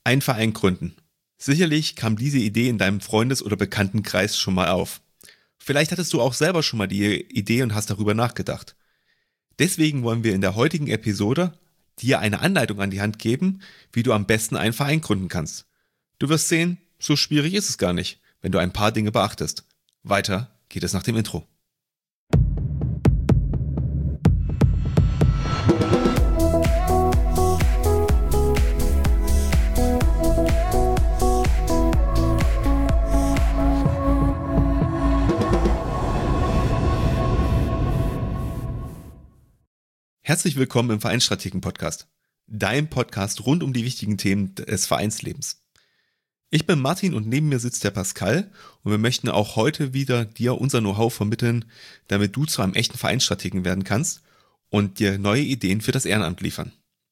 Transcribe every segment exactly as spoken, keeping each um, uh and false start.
Einen Verein gründen. Sicherlich kam diese Idee in deinem Freundes- oder Bekanntenkreis schon mal auf. Vielleicht hattest du auch selber schon mal die Idee und hast darüber nachgedacht. Deswegen wollen wir in der heutigen Episode dir eine Anleitung an die Hand geben, wie du am besten einen Verein gründen kannst. Du wirst sehen, so schwierig ist es gar nicht, wenn du ein paar Dinge beachtest. Weiter geht es nach dem Intro. Herzlich willkommen im Vereinsstrategen-Podcast, dein Podcast rund um die wichtigen Themen des Vereinslebens. Ich bin Martin und neben mir sitzt der Pascal und wir möchten auch heute wieder dir unser Know-how vermitteln, damit du zu einem echten Vereinsstrategen werden kannst und dir neue Ideen für das Ehrenamt liefern.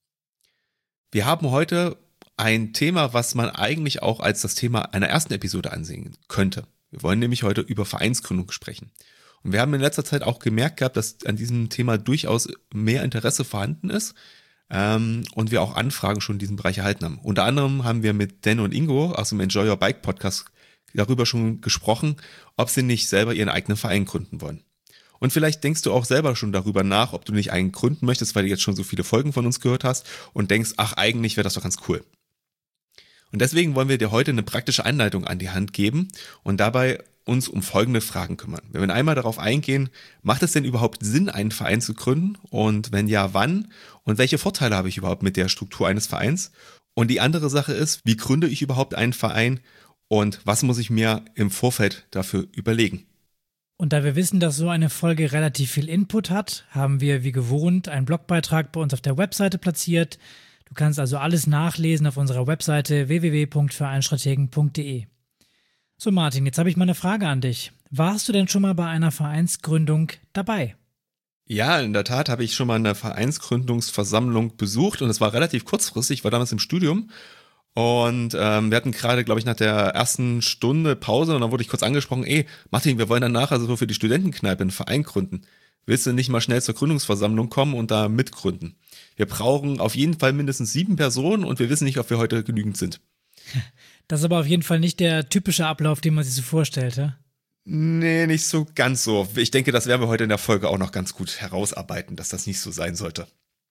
Wir haben heute ein Thema, was man eigentlich auch als das Thema einer ersten Episode ansehen könnte. Wir wollen nämlich heute über Vereinsgründung sprechen. Und wir haben in letzter Zeit auch gemerkt gehabt, dass an diesem Thema durchaus mehr Interesse vorhanden ist ähm, und wir auch Anfragen schon in diesem Bereich erhalten haben. Unter anderem haben wir mit Dan und Ingo aus dem Enjoy Your Bike Podcast darüber schon gesprochen, ob sie nicht selber ihren eigenen Verein gründen wollen. Und vielleicht denkst du auch selber schon darüber nach, ob du nicht einen gründen möchtest, weil du jetzt schon so viele Folgen von uns gehört hast und denkst, ach, eigentlich wäre das doch ganz cool. Und deswegen wollen wir dir heute eine praktische Anleitung an die Hand geben und dabei uns um folgende Fragen kümmern. Wir werden einmal darauf eingehen, macht es denn überhaupt Sinn, einen Verein zu gründen? Und wenn ja, wann? Und welche Vorteile habe ich überhaupt mit der Struktur eines Vereins? Und die andere Sache ist, wie gründe ich überhaupt einen Verein? Und was muss ich mir im Vorfeld dafür überlegen? Und da wir wissen, dass so eine Folge relativ viel Input hat, haben wir wie gewohnt einen Blogbeitrag bei uns auf der Webseite platziert. Du kannst also alles nachlesen auf unserer Webseite w w w punkt vereinsstrategen punkt d e. So Martin, jetzt habe ich mal eine Frage an dich. Warst du denn schon mal bei einer Vereinsgründung dabei? Ja, in der Tat habe ich schon mal eine Vereinsgründungsversammlung besucht und es war relativ kurzfristig, ich war damals im Studium und ähm, wir hatten gerade, glaube ich, nach der ersten Stunde Pause und dann wurde ich kurz angesprochen, ey Martin, wir wollen dann nachher so für die Studentenkneipe einen Verein gründen. Willst du nicht mal schnell zur Gründungsversammlung kommen und da mitgründen? Wir brauchen auf jeden Fall mindestens sieben Personen und wir wissen nicht, ob wir heute genügend sind. Das ist aber auf jeden Fall nicht der typische Ablauf, den man sich so vorstellt, ja? Nee, nicht so ganz so. Ich denke, das werden wir heute in der Folge auch noch ganz gut herausarbeiten, dass das nicht so sein sollte.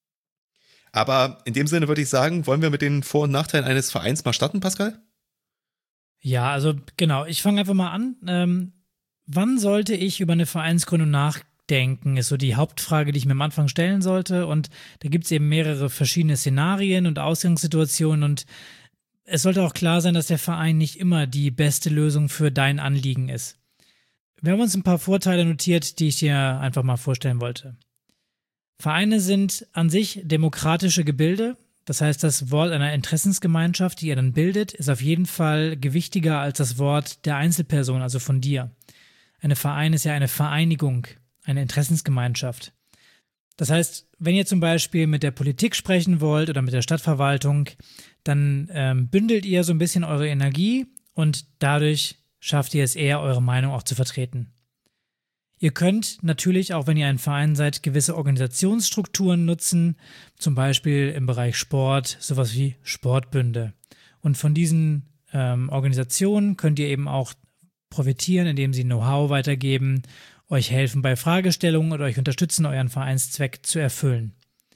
Aber in dem Sinne würde ich sagen, wollen wir mit den Vor- und Nachteilen eines Vereins mal starten, Pascal? Ja, also genau, ich fange einfach mal an. Ähm, wann sollte ich über eine Vereinsgründung nachdenken, ist so die Hauptfrage, die ich mir am Anfang stellen sollte. Und da gibt es eben mehrere verschiedene Szenarien und Ausgangssituationen und es sollte auch klar sein, dass der Verein nicht immer die beste Lösung für dein Anliegen ist. Wir haben uns ein paar Vorteile notiert, die ich dir einfach mal vorstellen wollte. Vereine sind an sich demokratische Gebilde. Das heißt, das Wort einer Interessensgemeinschaft, die ihr dann bildet, ist auf jeden Fall gewichtiger als das Wort der Einzelperson, also von dir. Ein Verein ist ja eine Vereinigung, eine Interessensgemeinschaft. Das heißt, wenn ihr zum Beispiel mit der Politik sprechen wollt oder mit der Stadtverwaltung, dann ähm, bündelt ihr so ein bisschen eure Energie und dadurch schafft ihr es eher, eure Meinung auch zu vertreten. Ihr könnt natürlich, auch wenn ihr ein Verein seid, gewisse Organisationsstrukturen nutzen, zum Beispiel im Bereich Sport, sowas wie Sportbünde. Und von diesen ähm, Organisationen könnt ihr eben auch profitieren, indem sie Know-how weitergeben, euch helfen bei Fragestellungen oder euch unterstützen, euren Vereinszweck zu erfüllen.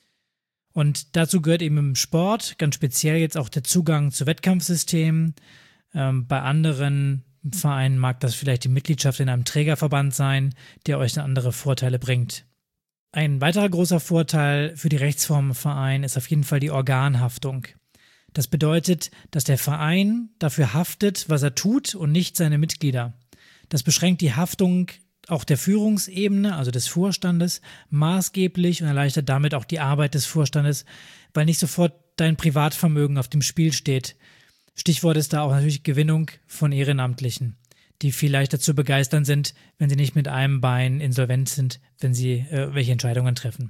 Und dazu gehört eben im Sport ganz speziell jetzt auch der Zugang zu Wettkampfsystemen. Ähm, bei anderen Vereinen mag das vielleicht die Mitgliedschaft in einem Trägerverband sein, der euch dann andere Vorteile bringt. Ein weiterer großer Vorteil für die Rechtsform im Verein ist auf jeden Fall die Organhaftung. Das bedeutet, dass der Verein dafür haftet, was er tut und nicht seine Mitglieder. Das beschränkt die Haftung auch der Führungsebene, also des Vorstandes, maßgeblich und erleichtert damit auch die Arbeit des Vorstandes, weil nicht sofort dein Privatvermögen auf dem Spiel steht. Stichwort ist da auch natürlich Gewinnung von Ehrenamtlichen, die viel leichter zu begeistern sind, wenn sie nicht mit einem Bein insolvent sind, wenn sie äh, welche Entscheidungen treffen.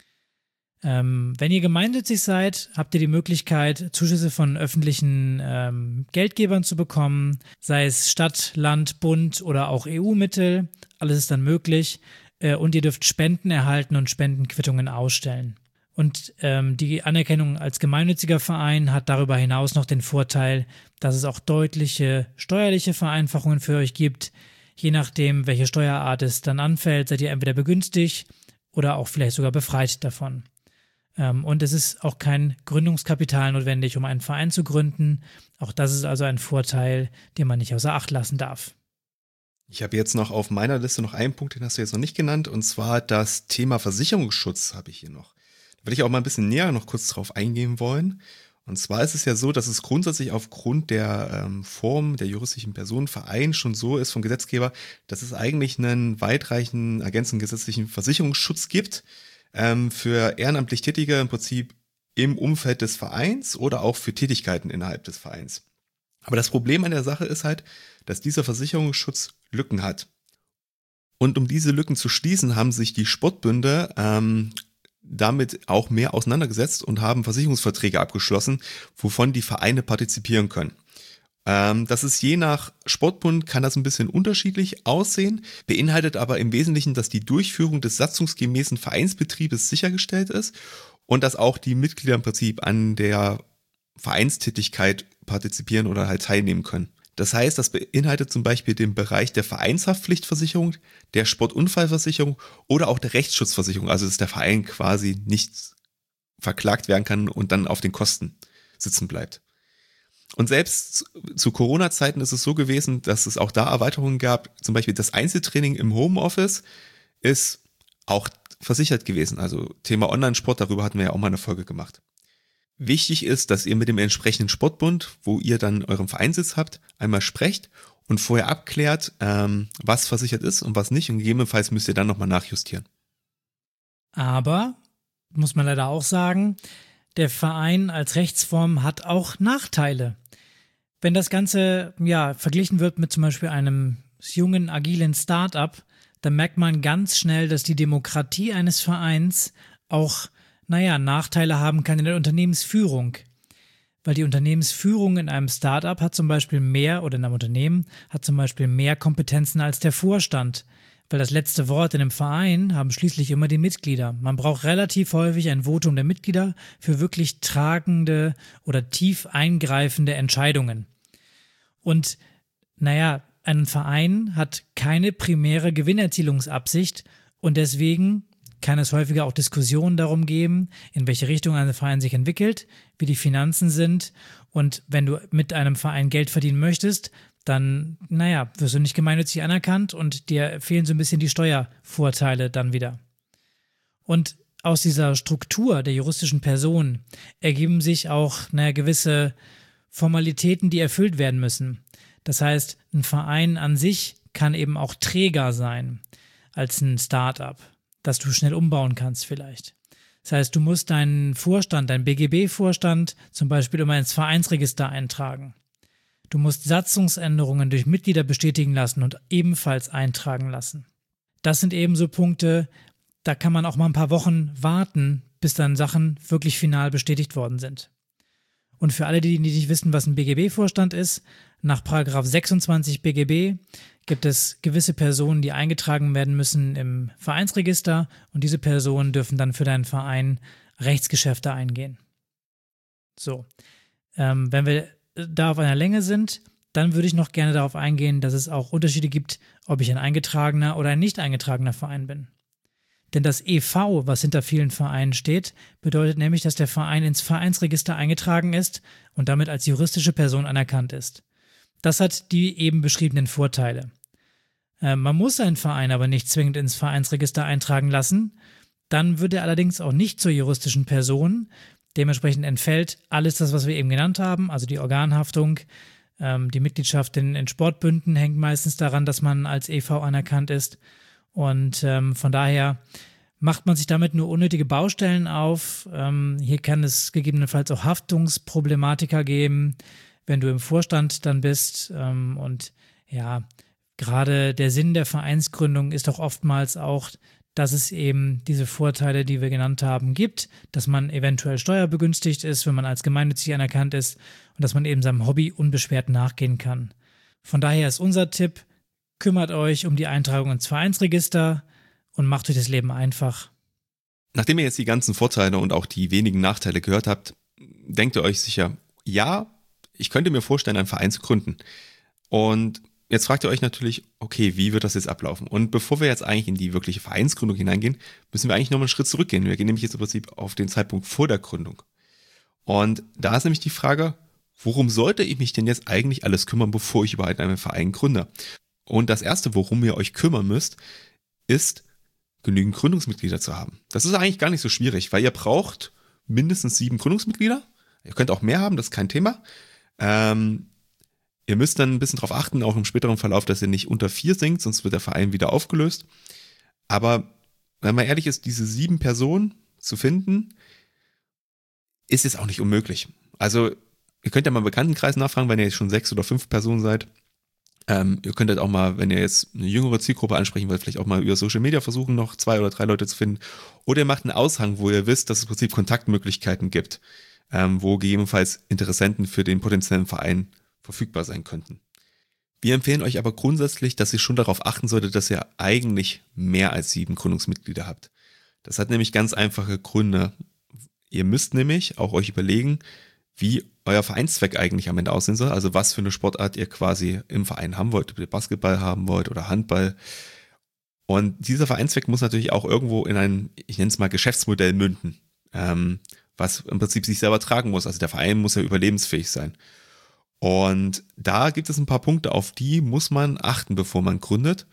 Ähm, wenn ihr gemeinnützig seid, habt ihr die Möglichkeit, Zuschüsse von öffentlichen ähm, Geldgebern zu bekommen, sei es Stadt, Land, Bund oder auch E U-Mittel. Alles ist dann möglich äh, und ihr dürft Spenden erhalten und Spendenquittungen ausstellen. Und ähm, die Anerkennung als gemeinnütziger Verein hat darüber hinaus noch den Vorteil, dass es auch deutliche steuerliche Vereinfachungen für euch gibt. Je nachdem, welche Steuerart es dann anfällt, seid ihr entweder begünstigt oder auch vielleicht sogar befreit davon. Ähm, und es ist auch kein Gründungskapital notwendig, um einen Verein zu gründen. Auch das ist also ein Vorteil, den man nicht außer Acht lassen darf. Ich habe jetzt noch auf meiner Liste noch einen Punkt, den hast du jetzt noch nicht genannt, und zwar das Thema Versicherungsschutz habe ich hier noch. Da würde ich auch mal ein bisschen näher noch kurz drauf eingehen wollen. Und zwar ist es ja so, dass es grundsätzlich aufgrund der ähm, Form der juristischen Person Verein schon so ist vom Gesetzgeber, dass es eigentlich einen weitreichenden ergänzenden gesetzlichen Versicherungsschutz gibt ähm, für ehrenamtlich Tätige im Prinzip im Umfeld des Vereins oder auch für Tätigkeiten innerhalb des Vereins. Aber das Problem an der Sache ist halt, dass dieser Versicherungsschutz Lücken hat. Und um diese Lücken zu schließen, haben sich die Sportbünde ähm, damit auch mehr auseinandergesetzt und haben Versicherungsverträge abgeschlossen, wovon die Vereine partizipieren können. Ähm, das ist je nach Sportbund, kann das ein bisschen unterschiedlich aussehen, beinhaltet aber im Wesentlichen, dass die Durchführung des satzungsgemäßen Vereinsbetriebes sichergestellt ist und dass auch die Mitglieder im Prinzip an der Vereinstätigkeit partizipieren oder halt teilnehmen können. Das heißt, das beinhaltet zum Beispiel den Bereich der Vereinshaftpflichtversicherung, der Sportunfallversicherung oder auch der Rechtsschutzversicherung, also dass der Verein quasi nicht verklagt werden kann und dann auf den Kosten sitzen bleibt. Und selbst zu Corona-Zeiten ist es so gewesen, dass es auch da Erweiterungen gab, zum Beispiel das Einzeltraining im Homeoffice ist auch versichert gewesen, also Thema Online-Sport, darüber hatten wir ja auch mal eine Folge gemacht. Wichtig ist, dass ihr mit dem entsprechenden Sportbund, wo ihr dann euren Vereinssitz habt, einmal sprecht und vorher abklärt, ähm, was versichert ist und was nicht. Und gegebenenfalls müsst ihr dann nochmal nachjustieren. Aber, muss man leider auch sagen, der Verein als Rechtsform hat auch Nachteile. Wenn das Ganze ja verglichen wird mit zum Beispiel einem jungen, agilen Start-up, dann merkt man ganz schnell, dass die Demokratie eines Vereins auch naja, Nachteile haben kann in der Unternehmensführung. Weil die Unternehmensführung in einem Startup hat zum Beispiel mehr, oder in einem Unternehmen, hat zum Beispiel mehr Kompetenzen als der Vorstand. Weil das letzte Wort in einem Verein haben schließlich immer die Mitglieder. Man braucht relativ häufig ein Votum der Mitglieder für wirklich tragende oder tief eingreifende Entscheidungen. Und naja, ein Verein hat keine primäre Gewinnerzielungsabsicht und deswegen kann es häufiger auch Diskussionen darum geben, in welche Richtung ein Verein sich entwickelt, wie die Finanzen sind. Und wenn du mit einem Verein Geld verdienen möchtest, dann, naja, wirst du nicht gemeinnützig anerkannt und dir fehlen so ein bisschen die Steuervorteile dann wieder. Und aus dieser Struktur der juristischen Person ergeben sich auch, naja, gewisse Formalitäten, die erfüllt werden müssen. Das heißt, ein Verein an sich kann eben auch träger sein als ein Start-up, dass du schnell umbauen kannst vielleicht. Das heißt, du musst deinen Vorstand, deinen B G B-Vorstand zum Beispiel immer ins Vereinsregister eintragen. Du musst Satzungsänderungen durch Mitglieder bestätigen lassen und ebenfalls eintragen lassen. Das sind eben so Punkte, da kann man auch mal ein paar Wochen warten, bis dann Sachen wirklich final bestätigt worden sind. Und für alle, die nicht wissen, was ein B G B-Vorstand ist, nach Paragraph sechsundzwanzig B G B gibt es gewisse Personen, die eingetragen werden müssen im Vereinsregister und diese Personen dürfen dann für deinen Verein Rechtsgeschäfte eingehen. So, ähm, wenn wir da auf einer Länge sind, dann würde ich noch gerne darauf eingehen, dass es auch Unterschiede gibt, ob ich ein eingetragener oder ein nicht eingetragener Verein bin. Denn das E V, was hinter vielen Vereinen steht, bedeutet nämlich, dass der Verein ins Vereinsregister eingetragen ist und damit als juristische Person anerkannt ist. Das hat die eben beschriebenen Vorteile. Äh, man muss einen Verein aber nicht zwingend ins Vereinsregister eintragen lassen. Dann wird er allerdings auch nicht zur juristischen Person. Dementsprechend entfällt alles das, was wir eben genannt haben, also die Organhaftung. Ähm, die Mitgliedschaft in, in Sportbünden hängt meistens daran, dass man als E V anerkannt ist. Und ähm, von daher macht man sich damit nur unnötige Baustellen auf. Ähm, hier kann es gegebenenfalls auch Haftungsproblematika geben, wenn du im Vorstand dann bist. Ähm, und ja, gerade der Sinn der Vereinsgründung ist doch oftmals auch, dass es eben diese Vorteile, die wir genannt haben, gibt, dass man eventuell steuerbegünstigt ist, wenn man als gemeinnützig anerkannt ist und dass man eben seinem Hobby unbeschwert nachgehen kann. Von daher ist unser Tipp, kümmert euch um die Eintragung ins Vereinsregister und macht euch das Leben einfach. Nachdem ihr jetzt die ganzen Vorteile und auch die wenigen Nachteile gehört habt, denkt ihr euch sicher, ja, ich könnte mir vorstellen, einen Verein zu gründen. Und jetzt fragt ihr euch natürlich, okay, wie wird das jetzt ablaufen? Und bevor wir jetzt eigentlich in die wirkliche Vereinsgründung hineingehen, müssen wir eigentlich nochmal einen Schritt zurückgehen. Wir gehen nämlich jetzt im Prinzip auf den Zeitpunkt vor der Gründung. Und da ist nämlich die Frage, worum sollte ich mich denn jetzt eigentlich alles kümmern, bevor ich überhaupt einen Verein gründe? Und das Erste, worum ihr euch kümmern müsst, ist, genügend Gründungsmitglieder zu haben. Das ist eigentlich gar nicht so schwierig, weil ihr braucht mindestens sieben Gründungsmitglieder. Ihr könnt auch mehr haben, das ist kein Thema. Ähm, ihr müsst dann ein bisschen darauf achten, auch im späteren Verlauf, dass ihr nicht unter vier sinkt, sonst wird der Verein wieder aufgelöst. Aber wenn man ehrlich ist, diese sieben Personen zu finden, ist es auch nicht unmöglich. Also ihr könnt ja mal im Bekanntenkreis nachfragen, wenn ihr jetzt schon sechs oder fünf Personen seid. Ähm, ihr könntet auch mal, wenn ihr jetzt eine jüngere Zielgruppe ansprechen wollt, vielleicht auch mal über Social Media versuchen, noch zwei oder drei Leute zu finden. Oder ihr macht einen Aushang, wo ihr wisst, dass es im Prinzip Kontaktmöglichkeiten gibt, ähm, wo gegebenenfalls Interessenten für den potenziellen Verein verfügbar sein könnten. Wir empfehlen euch aber grundsätzlich, dass ihr schon darauf achten solltet, dass ihr eigentlich mehr als sieben Gründungsmitglieder habt. Das hat nämlich ganz einfache Gründe. Ihr müsst nämlich auch euch überlegen, wie euer Vereinszweck eigentlich am Ende aussehen soll, also was für eine Sportart ihr quasi im Verein haben wollt, ob ihr Basketball haben wollt oder Handball. Und dieser Vereinszweck muss natürlich auch irgendwo in ein, ich nenne es mal Geschäftsmodell münden, ähm, was im Prinzip sich selber tragen muss. Also der Verein muss ja überlebensfähig sein. Und da gibt es ein paar Punkte, auf die muss man achten, bevor man gründet.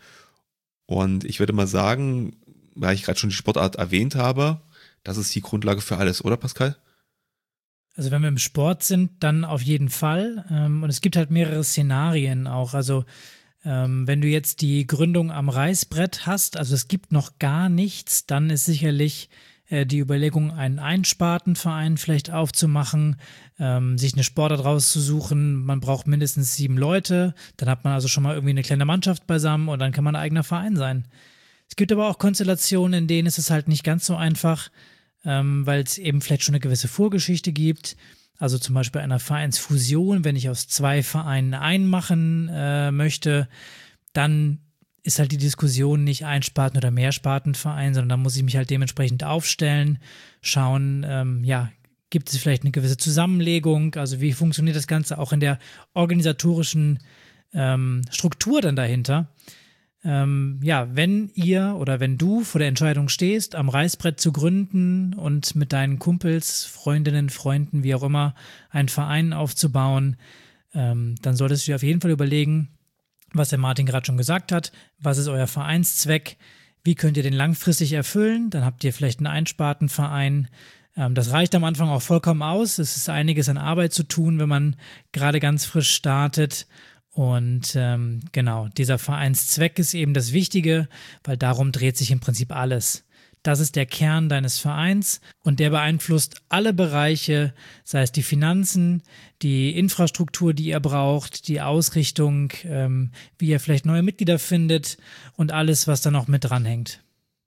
Und ich würde mal sagen, weil ich gerade schon die Sportart erwähnt habe, das ist die Grundlage für alles, oder Pascal? Also wenn wir im Sport sind, dann auf jeden Fall. Ähm, und es gibt halt mehrere Szenarien auch. Also ähm, wenn du jetzt die Gründung am Reißbrett hast, also es gibt noch gar nichts, dann ist sicherlich äh, die Überlegung, einen Einspartenverein vielleicht aufzumachen, ähm, sich eine Sportart rauszusuchen. Man braucht mindestens sieben Leute. Dann hat man also schon mal irgendwie eine kleine Mannschaft beisammen und dann kann man ein eigener Verein sein. Es gibt aber auch Konstellationen, in denen ist es halt nicht ganz so einfach, ähm, weil es eben vielleicht schon eine gewisse Vorgeschichte gibt. Also zum Beispiel einer Vereinsfusion, wenn ich aus zwei Vereinen einen machen äh, möchte, dann ist halt die Diskussion nicht Einsparten- oder Mehrspartenverein, sondern da muss ich mich halt dementsprechend aufstellen, schauen, ähm, ja, gibt es vielleicht eine gewisse Zusammenlegung, also wie funktioniert das Ganze auch in der organisatorischen ähm, Struktur dann dahinter. Ähm, ja, wenn ihr oder wenn du vor der Entscheidung stehst, am Reißbrett zu gründen und mit deinen Kumpels, Freundinnen, Freunden, wie auch immer, einen Verein aufzubauen, ähm, dann solltest du dir auf jeden Fall überlegen, was der Martin gerade schon gesagt hat, was ist euer Vereinszweck, wie könnt ihr den langfristig erfüllen, dann habt ihr vielleicht einen Einspartenverein. Ähm, das reicht am Anfang auch vollkommen aus, es ist einiges an Arbeit zu tun, wenn man gerade ganz frisch startet. Und ähm, genau, dieser Vereinszweck ist eben das Wichtige, weil darum dreht sich im Prinzip alles. Das ist der Kern deines Vereins und der beeinflusst alle Bereiche, sei es die Finanzen, die Infrastruktur, die ihr braucht, die Ausrichtung, ähm, wie ihr vielleicht neue Mitglieder findet und alles, was da noch mit dranhängt.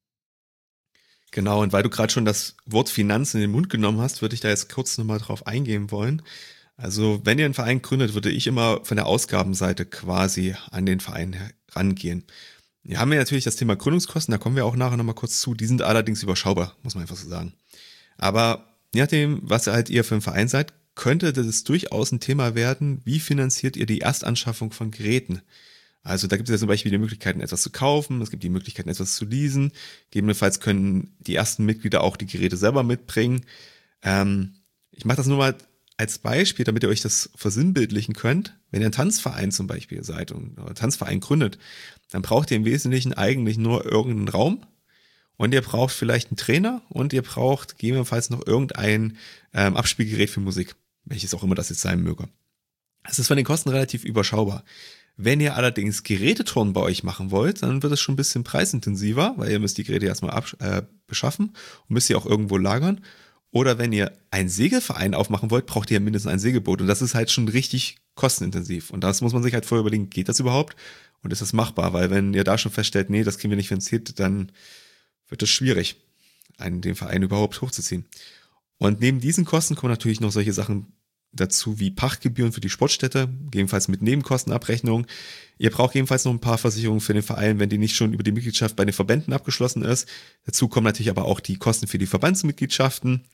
Genau, und weil du gerade schon das Wort Finanzen in den Mund genommen hast, würde ich da jetzt kurz nochmal drauf eingehen wollen. Also wenn ihr einen Verein gründet, würde ich immer von der Ausgabenseite quasi an den Verein rangehen. Wir haben ja natürlich das Thema Gründungskosten, da kommen wir auch nachher nochmal kurz zu. Die sind allerdings überschaubar, muss man einfach so sagen. Aber je nachdem, was halt ihr für ein Verein seid, könnte das durchaus ein Thema werden, wie finanziert ihr die Erstanschaffung von Geräten? Also da gibt es ja zum Beispiel die Möglichkeiten, etwas zu kaufen, es gibt die Möglichkeiten, etwas zu leasen. Gegebenenfalls können die ersten Mitglieder auch die Geräte selber mitbringen. Ähm, ich mache das nur mal als Beispiel, damit ihr euch das versinnbildlichen könnt. Wenn ihr ein Tanzverein zum Beispiel seid und einen Tanzverein gründet, dann braucht ihr im Wesentlichen eigentlich nur irgendeinen Raum und ihr braucht vielleicht einen Trainer und ihr braucht gegebenenfalls noch irgendein ähm, Abspielgerät für Musik, welches auch immer das jetzt sein möge. Es ist von den Kosten relativ überschaubar. Wenn ihr allerdings Geräteturnen bei euch machen wollt, dann wird es schon ein bisschen preisintensiver, weil ihr müsst die Geräte erstmal absch- äh, beschaffen und müsst sie auch irgendwo lagern. Oder wenn ihr einen Segelverein aufmachen wollt, braucht ihr mindestens ein Segelboot. Und das ist halt schon richtig kostenintensiv. Und das muss man sich halt vorher überlegen, geht das überhaupt? Und ist das machbar? Weil wenn ihr da schon feststellt, nee, das kriegen wir nicht finanziert, dann wird es schwierig, einen den Verein überhaupt hochzuziehen. Und neben diesen Kosten kommen natürlich noch solche Sachen dazu wie Pachtgebühren für die Sportstätte, gegebenenfalls mit Nebenkostenabrechnung. Ihr braucht jedenfalls noch ein paar Versicherungen für den Verein, wenn die nicht schon über die Mitgliedschaft bei den Verbänden abgeschlossen ist. Dazu kommen natürlich aber auch die Kosten für die Verbandsmitgliedschaften.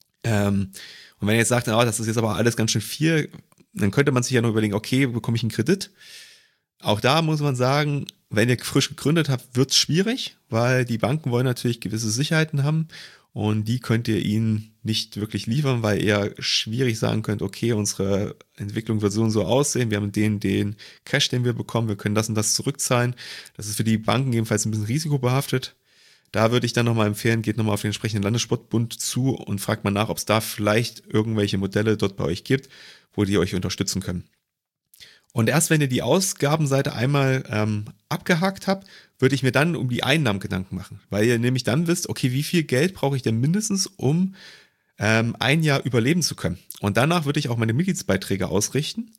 Ähm, und wenn ihr jetzt sagt, oh, das ist jetzt aber alles ganz schön viel, dann könnte man sich ja noch überlegen, okay, bekomme ich einen Kredit? Auch da muss man sagen, wenn ihr frisch gegründet habt, wird es schwierig, weil die Banken wollen natürlich gewisse Sicherheiten haben und die könnt ihr ihnen nicht wirklich liefern, weil ihr schwierig sagen könnt, okay, unsere Entwicklung wird so und so aussehen, wir haben den, den Cash, den wir bekommen, wir können das und das zurückzahlen. Das ist für die Banken jedenfalls ein bisschen risikobehaftet. Da würde ich dann nochmal empfehlen, geht nochmal auf den entsprechenden Landessportbund zu und fragt mal nach, ob es da vielleicht irgendwelche Modelle dort bei euch gibt, wo die euch unterstützen können. Und erst wenn ihr die Ausgabenseite einmal ähm, abgehakt habt, würde ich mir dann um die Einnahmen Gedanken machen. Weil ihr nämlich dann wisst, okay, wie viel Geld brauche ich denn mindestens, um ähm, ein Jahr überleben zu können. Und danach würde ich auch meine Mitgliedsbeiträge ausrichten.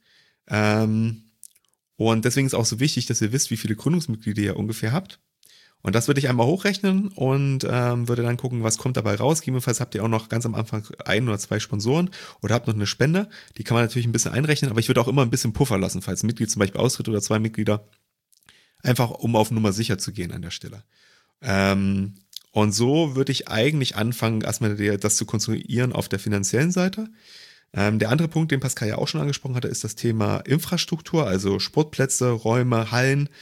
Ähm, und deswegen ist auch so wichtig, dass ihr wisst, wie viele Gründungsmitglieder ihr ungefähr habt. Und das würde ich einmal hochrechnen und ähm, würde dann gucken, was kommt dabei raus. Gegebenenfalls habt ihr auch noch ganz am Anfang ein oder zwei Sponsoren oder habt noch eine Spende. Die kann man natürlich ein bisschen einrechnen, aber ich würde auch immer ein bisschen Puffer lassen, falls ein Mitglied zum Beispiel austritt oder zwei Mitglieder. Einfach um auf Nummer sicher zu gehen an der Stelle. Ähm, und so würde ich eigentlich anfangen, erstmal das zu konstruieren auf der finanziellen Seite. Ähm, der andere Punkt, den Pascal ja auch schon angesprochen hatte, ist das Thema Infrastruktur, also Sportplätze, Räume, Hallen.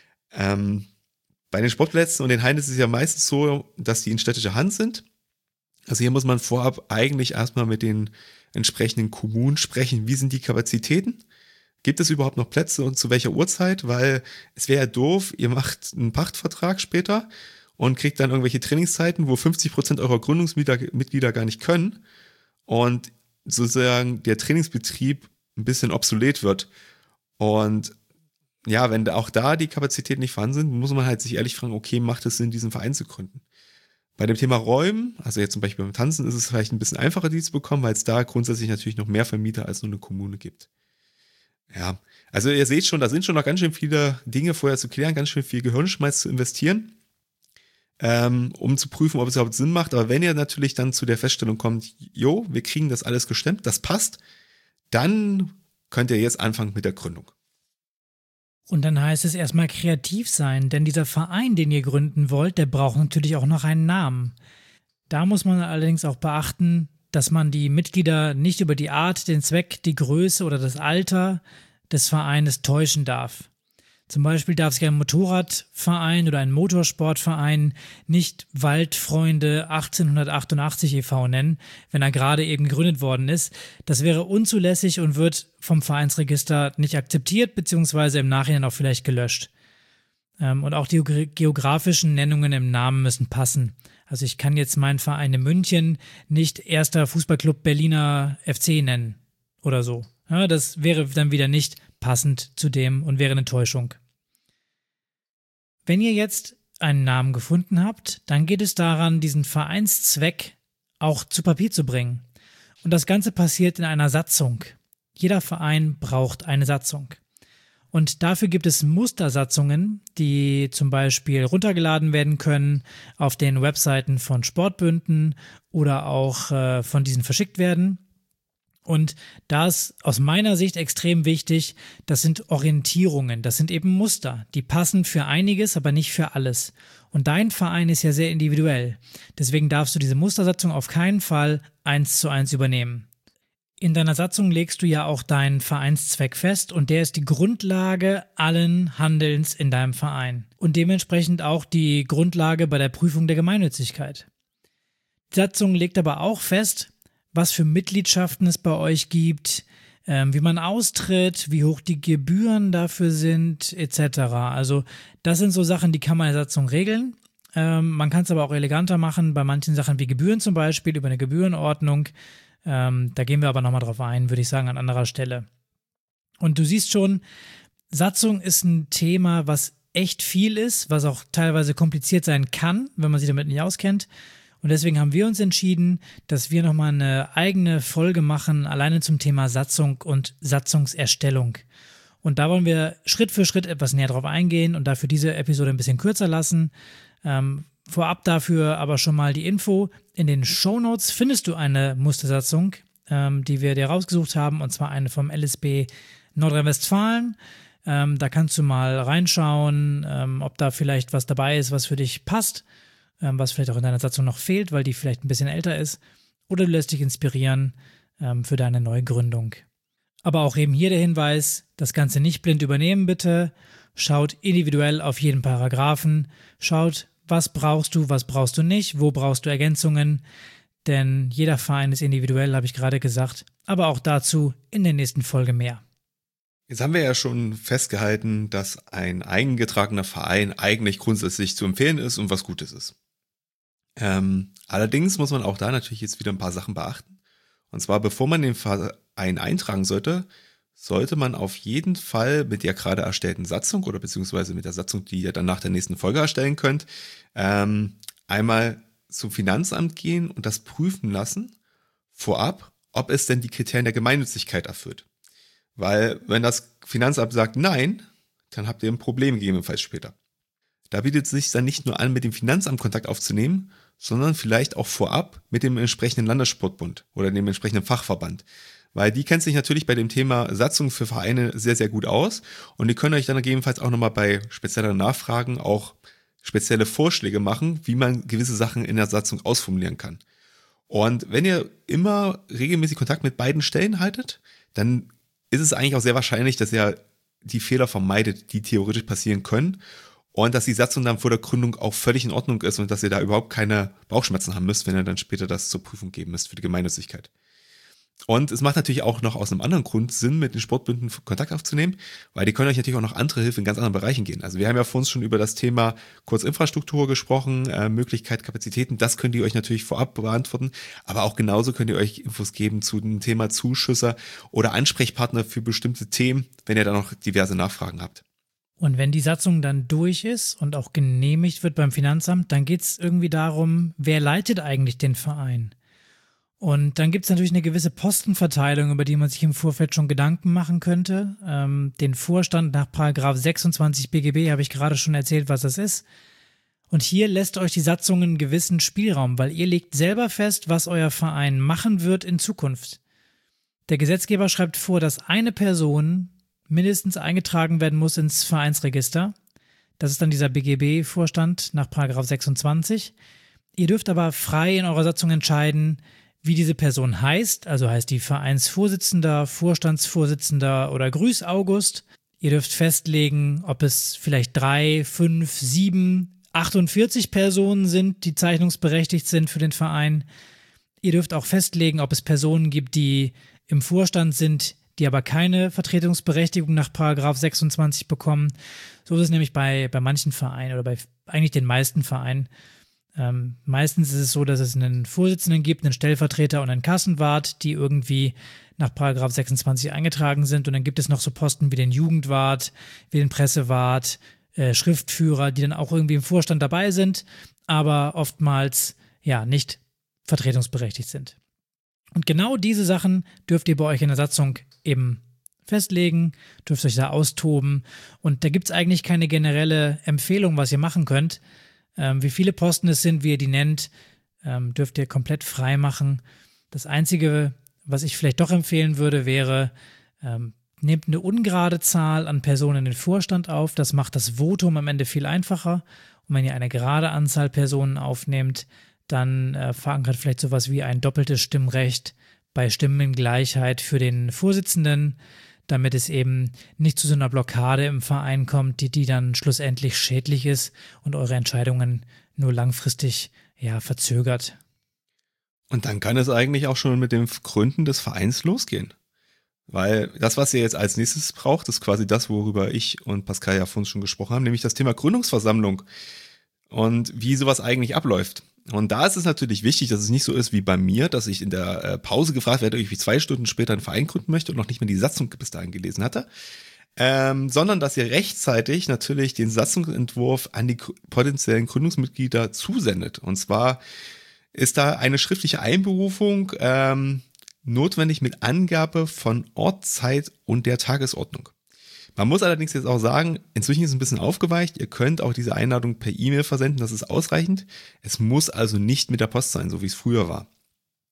Ähm, Bei den Sportplätzen und den Hallen ist es ja meistens so, dass die in städtischer Hand sind. Also hier muss man vorab eigentlich erstmal mit den entsprechenden Kommunen sprechen, wie sind die Kapazitäten? Gibt es überhaupt noch Plätze und zu welcher Uhrzeit? Weil es wäre ja doof, ihr macht einen Pachtvertrag später und kriegt dann irgendwelche Trainingszeiten, wo fünfzig Prozent eurer Gründungsmitglieder gar nicht können und sozusagen der Trainingsbetrieb ein bisschen obsolet wird. Und ja, wenn auch da die Kapazitäten nicht vorhanden sind, muss man halt sich ehrlich fragen, okay, macht es Sinn, diesen Verein zu gründen? Bei dem Thema Räumen, also jetzt zum Beispiel beim Tanzen, ist es vielleicht ein bisschen einfacher, die zu bekommen, weil es da grundsätzlich natürlich noch mehr Vermieter als nur eine Kommune gibt. Ja, also ihr seht schon, da sind schon noch ganz schön viele Dinge vorher zu klären, ganz schön viel Gehirnschmalz zu investieren, ähm, um zu prüfen, ob es überhaupt Sinn macht. Aber wenn ihr natürlich dann zu der Feststellung kommt, jo, wir kriegen das alles gestemmt, das passt, dann könnt ihr jetzt anfangen mit der Gründung. Und dann heißt es erstmal kreativ sein, denn dieser Verein, den ihr gründen wollt, der braucht natürlich auch noch einen Namen. Da muss man allerdings auch beachten, dass man die Mitglieder nicht über die Art, den Zweck, die Größe oder das Alter des Vereines täuschen darf. Zum Beispiel darf sich ein Motorradverein oder ein Motorsportverein nicht Waldfreunde achtzehnhundertachtundachtzig e V nennen, wenn er gerade eben gegründet worden ist. Das wäre unzulässig und wird vom Vereinsregister nicht akzeptiert, beziehungsweise im Nachhinein auch vielleicht gelöscht. Und auch die geografischen Nennungen im Namen müssen passen. Also ich kann jetzt meinen Verein in München nicht erster Fußballclub Berliner F C nennen oder so. Ja, das wäre dann wieder nicht passend zu dem und wäre eine Täuschung. Wenn ihr jetzt einen Namen gefunden habt, dann geht es daran, diesen Vereinszweck auch zu Papier zu bringen. Und das Ganze passiert in einer Satzung. Jeder Verein braucht eine Satzung. Und dafür gibt es Mustersatzungen, die zum Beispiel runtergeladen werden können auf den Webseiten von Sportbünden oder auch äh, von diesen verschickt werden. Und da ist aus meiner Sicht extrem wichtig, das sind Orientierungen, das sind eben Muster, die passen für einiges, aber nicht für alles. Und dein Verein ist ja sehr individuell. Deswegen darfst du diese Mustersatzung auf keinen Fall eins zu eins übernehmen. In deiner Satzung legst du ja auch deinen Vereinszweck fest und der ist die Grundlage allen Handelns in deinem Verein und dementsprechend auch die Grundlage bei der Prüfung der Gemeinnützigkeit. Die Satzung legt aber auch fest, was für Mitgliedschaften es bei euch gibt, ähm, wie man austritt, wie hoch die Gebühren dafür sind, et cetera. Also das sind so Sachen, die kann man in der Satzung regeln. Ähm, man kann es aber auch eleganter machen, bei manchen Sachen wie Gebühren zum Beispiel, über eine Gebührenordnung. Ähm, da gehen wir aber nochmal drauf ein, würde ich sagen, an anderer Stelle. Und du siehst schon, Satzung ist ein Thema, was echt viel ist, was auch teilweise kompliziert sein kann, wenn man sich damit nicht auskennt. Und deswegen haben wir uns entschieden, dass wir nochmal eine eigene Folge machen, alleine zum Thema Satzung und Satzungserstellung. Und da wollen wir Schritt für Schritt etwas näher drauf eingehen und dafür diese Episode ein bisschen kürzer lassen. Ähm, vorab dafür aber schon mal die Info. In den Shownotes findest du eine Mustersatzung, ähm, die wir dir rausgesucht haben, und zwar eine vom L S B Nordrhein-Westfalen. Ähm, da kannst du mal reinschauen, ähm, ob da vielleicht was dabei ist, was für dich passt, ähm, was vielleicht auch in deiner Satzung noch fehlt, weil die vielleicht ein bisschen älter ist. Oder du lässt dich inspirieren ähm, für deine Neugründung. Aber auch eben hier der Hinweis, das Ganze nicht blind übernehmen bitte. Schaut individuell auf jeden Paragraphen. Schaut, was brauchst du, was brauchst du nicht, wo brauchst du Ergänzungen. Denn jeder Verein ist individuell, habe ich gerade gesagt. Aber auch dazu in der nächsten Folge mehr. Jetzt haben wir ja schon festgehalten, dass ein eingetragener Verein eigentlich grundsätzlich zu empfehlen ist und was Gutes ist. Ähm, allerdings muss man auch da natürlich jetzt wieder ein paar Sachen beachten. Und zwar, bevor man den Verein eintragen sollte, sollte man auf jeden Fall mit der gerade erstellten Satzung oder beziehungsweise mit der Satzung, die ihr dann nach der nächsten Folge erstellen könnt, ähm, einmal zum Finanzamt gehen und das prüfen lassen, vorab, ob es denn die Kriterien der Gemeinnützigkeit erfüllt. Weil wenn das Finanzamt sagt nein, dann habt ihr ein Problem gegebenenfalls später. Da bietet es sich dann nicht nur an, mit dem Finanzamt Kontakt aufzunehmen, sondern vielleicht auch vorab mit dem entsprechenden Landessportbund oder dem entsprechenden Fachverband. Weil die kennt sich natürlich bei dem Thema Satzung für Vereine sehr, sehr gut aus und die können euch dann gegebenenfalls auch nochmal bei spezielleren Nachfragen auch spezielle Vorschläge machen, wie man gewisse Sachen in der Satzung ausformulieren kann. Und wenn ihr immer regelmäßig Kontakt mit beiden Stellen haltet, dann ist es eigentlich auch sehr wahrscheinlich, dass ihr die Fehler vermeidet, die theoretisch passieren können und dass die Satzung dann vor der Gründung auch völlig in Ordnung ist und dass ihr da überhaupt keine Bauchschmerzen haben müsst, wenn ihr dann später das zur Prüfung geben müsst für die Gemeinnützigkeit. Und es macht natürlich auch noch aus einem anderen Grund Sinn, mit den Sportbünden Kontakt aufzunehmen, weil die können euch natürlich auch noch andere Hilfe in ganz anderen Bereichen geben. Also wir haben ja vor uns schon über das Thema Kurzinfrastruktur gesprochen, äh, Möglichkeit, Kapazitäten, das könnt ihr euch natürlich vorab beantworten, aber auch genauso könnt ihr euch Infos geben zu dem Thema Zuschüsse oder Ansprechpartner für bestimmte Themen, wenn ihr da noch diverse Nachfragen habt. Und wenn die Satzung dann durch ist und auch genehmigt wird beim Finanzamt, dann geht es irgendwie darum, wer leitet eigentlich den Verein? Und dann gibt es natürlich eine gewisse Postenverteilung, über die man sich im Vorfeld schon Gedanken machen könnte. Ähm, den Vorstand nach Paragraph sechsundzwanzig B G B habe ich gerade schon erzählt, was das ist. Und hier lässt euch die Satzung einen gewissen Spielraum, weil ihr legt selber fest, was euer Verein machen wird in Zukunft. Der Gesetzgeber schreibt vor, dass eine Person mindestens eingetragen werden muss ins Vereinsregister. Das ist dann dieser B G B-Vorstand nach Paragraph sechsundzwanzig. Ihr dürft aber frei in eurer Satzung entscheiden, wie diese Person heißt, also heißt die Vereinsvorsitzender, Vorstandsvorsitzender oder Grüß August. Ihr dürft festlegen, ob es vielleicht drei, fünf, sieben, achtundvierzig Personen sind, die zeichnungsberechtigt sind für den Verein. Ihr dürft auch festlegen, ob es Personen gibt, die im Vorstand sind, die aber keine Vertretungsberechtigung nach Paragraph sechsundzwanzig bekommen. So ist es nämlich bei, bei manchen Vereinen oder bei eigentlich den meisten Vereinen. Ähm, meistens ist es so, dass es einen Vorsitzenden gibt, einen Stellvertreter und einen Kassenwart, die irgendwie nach Paragraph sechsundzwanzig eingetragen sind. Und dann gibt es noch so Posten wie den Jugendwart, wie den Pressewart, äh, Schriftführer, die dann auch irgendwie im Vorstand dabei sind, aber oftmals ja nicht vertretungsberechtigt sind. Und genau diese Sachen dürft ihr bei euch in der Satzung eben festlegen, dürft euch da austoben. Und da gibt es eigentlich keine generelle Empfehlung, was ihr machen könnt. Ähm, wie viele Posten es sind, wie ihr die nennt, ähm, dürft ihr komplett frei machen. Das Einzige, was ich vielleicht doch empfehlen würde, wäre, ähm, nehmt eine ungerade Zahl an Personen in den Vorstand auf. Das macht das Votum am Ende viel einfacher. Und wenn ihr eine gerade Anzahl Personen aufnehmt, dann äh, verankert vielleicht sowas wie ein doppeltes Stimmrecht bei Stimmengleichheit für den Vorsitzenden, damit es eben nicht zu so einer Blockade im Verein kommt, die, die dann schlussendlich schädlich ist und eure Entscheidungen nur langfristig ja, verzögert. Und dann kann es eigentlich auch schon mit dem Gründen des Vereins losgehen. Weil das, was ihr jetzt als nächstes braucht, ist quasi das, worüber ich und Pascal ja vorhin schon gesprochen haben, nämlich das Thema Gründungsversammlung und wie sowas eigentlich abläuft. Und da ist es natürlich wichtig, dass es nicht so ist wie bei mir, dass ich in der Pause gefragt werde, ob ich zwei Stunden später einen Verein gründen möchte und noch nicht mehr die Satzung bis dahin gelesen hatte, ähm, sondern dass ihr rechtzeitig natürlich den Satzungsentwurf an die potenziellen Gründungsmitglieder zusendet. Und zwar ist da eine schriftliche Einberufung ähm, notwendig mit Angabe von Ort, Zeit und der Tagesordnung. Man muss allerdings jetzt auch sagen, inzwischen ist es ein bisschen aufgeweicht. Ihr könnt auch diese Einladung per E-Mail versenden, das ist ausreichend. Es muss also nicht mit der Post sein, so wie es früher war.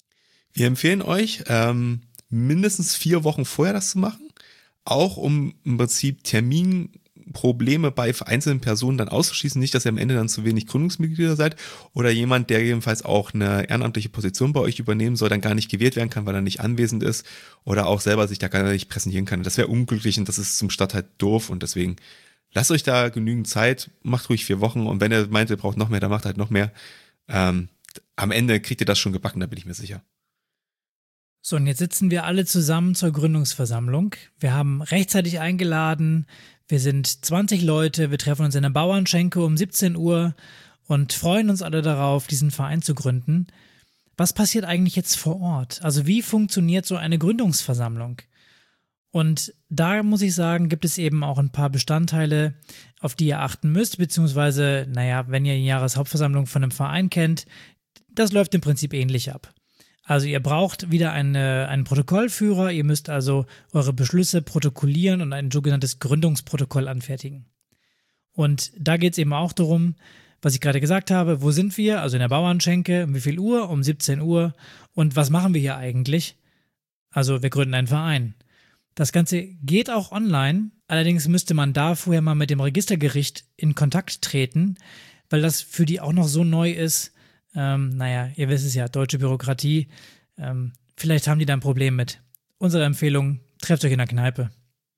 Wir empfehlen euch, ähm, mindestens vier Wochen vorher das zu machen, auch um im Prinzip Terminprobleme bei einzelnen Personen dann auszuschließen, nicht, dass ihr am Ende dann zu wenig Gründungsmitglieder seid oder jemand, der jedenfalls auch eine ehrenamtliche Position bei euch übernehmen soll, dann gar nicht gewählt werden kann, weil er nicht anwesend ist oder auch selber sich da gar nicht präsentieren kann. Das wäre unglücklich und das ist zum Start halt doof und deswegen lasst euch da genügend Zeit, macht ruhig vier Wochen und wenn ihr meint, ihr braucht noch mehr, dann macht halt noch mehr. Ähm, am Ende kriegt ihr das schon gebacken, da bin ich mir sicher. So, und jetzt sitzen wir alle zusammen zur Gründungsversammlung. Wir haben rechtzeitig eingeladen. Wir sind zwanzig Leute. Wir treffen uns in der Bauernschenke um siebzehn Uhr und freuen uns alle darauf, diesen Verein zu gründen. Was passiert eigentlich jetzt vor Ort? Also wie funktioniert so eine Gründungsversammlung? Und da muss ich sagen, gibt es eben auch ein paar Bestandteile, auf die ihr achten müsst, beziehungsweise, naja, wenn ihr die Jahreshauptversammlung von einem Verein kennt, das läuft im Prinzip ähnlich ab. Also ihr braucht wieder eine, einen Protokollführer, ihr müsst also eure Beschlüsse protokollieren und ein sogenanntes Gründungsprotokoll anfertigen. Und da geht es eben auch darum, was ich gerade gesagt habe, wo sind wir, also in der Bauernschenke, um wie viel Uhr, um siebzehn Uhr und was machen wir hier eigentlich? Also wir gründen einen Verein. Das Ganze geht auch online, allerdings müsste man da vorher mal mit dem Registergericht in Kontakt treten, weil das für die auch noch so neu ist. Ähm, naja, ihr wisst es ja, deutsche Bürokratie, ähm, vielleicht haben die da ein Problem mit. Unsere Empfehlung, trefft euch in der Kneipe.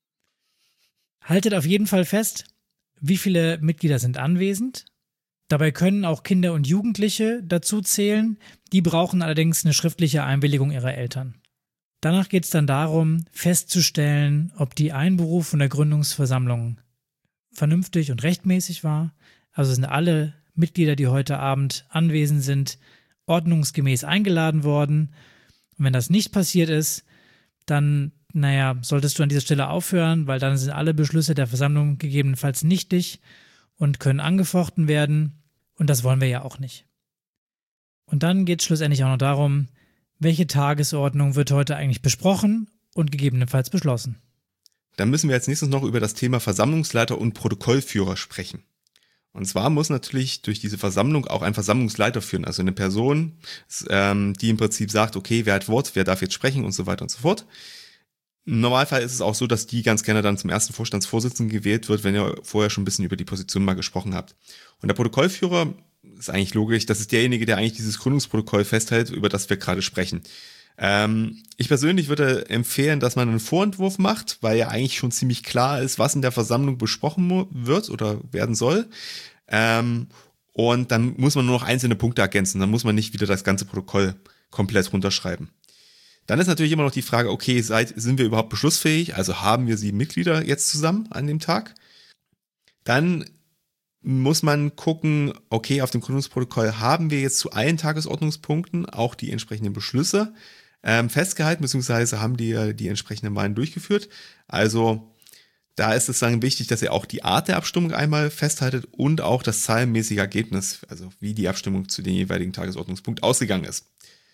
Haltet auf jeden Fall fest, wie viele Mitglieder sind anwesend. Dabei können auch Kinder und Jugendliche dazu zählen, die brauchen allerdings eine schriftliche Einwilligung ihrer Eltern. Danach geht es dann darum, festzustellen, ob die Einberufung der Gründungsversammlung vernünftig und rechtmäßig war. Also sind alle Mitglieder, die heute Abend anwesend sind, ordnungsgemäß eingeladen worden. Und wenn das nicht passiert ist, dann, naja, solltest du an dieser Stelle aufhören, weil dann sind alle Beschlüsse der Versammlung gegebenenfalls nichtig und können angefochten werden. Und das wollen wir ja auch nicht. Und dann geht es schlussendlich auch noch darum, welche Tagesordnung wird heute eigentlich besprochen und gegebenenfalls beschlossen. Dann müssen wir als nächstes noch über das Thema Versammlungsleiter und Protokollführer sprechen. Und zwar muss natürlich durch diese Versammlung auch ein Versammlungsleiter führen, also eine Person, die im Prinzip sagt, okay, wer hat Wort, wer darf jetzt sprechen und so weiter und so fort. Im Normalfall ist es auch so, dass die ganz gerne dann zum ersten Vorstandsvorsitzenden gewählt wird, wenn ihr vorher schon ein bisschen über die Position mal gesprochen habt. Und der Protokollführer ist eigentlich logisch, das ist derjenige, der eigentlich dieses Gründungsprotokoll festhält, über das wir gerade sprechen. Ähm, ich persönlich würde empfehlen, dass man einen Vorentwurf macht, weil ja eigentlich schon ziemlich klar ist, was in der Versammlung besprochen wird oder werden soll. Ähm, und dann muss man nur noch einzelne Punkte ergänzen. Dann muss man nicht wieder das ganze Protokoll komplett runterschreiben. Dann ist natürlich immer noch die Frage, okay, seid, sind wir überhaupt beschlussfähig? Also haben wir sieben Mitglieder jetzt zusammen an dem Tag? Dann muss man gucken, okay, auf dem Gründungsprotokoll haben wir jetzt zu allen Tagesordnungspunkten auch die entsprechenden Beschlüsse ähm, festgehalten, beziehungsweise haben die die entsprechenden Wahlen durchgeführt. Also da ist es dann wichtig, dass ihr auch die Art der Abstimmung einmal festhaltet und auch das zahlenmäßige Ergebnis, also wie die Abstimmung zu dem jeweiligen Tagesordnungspunkt ausgegangen ist.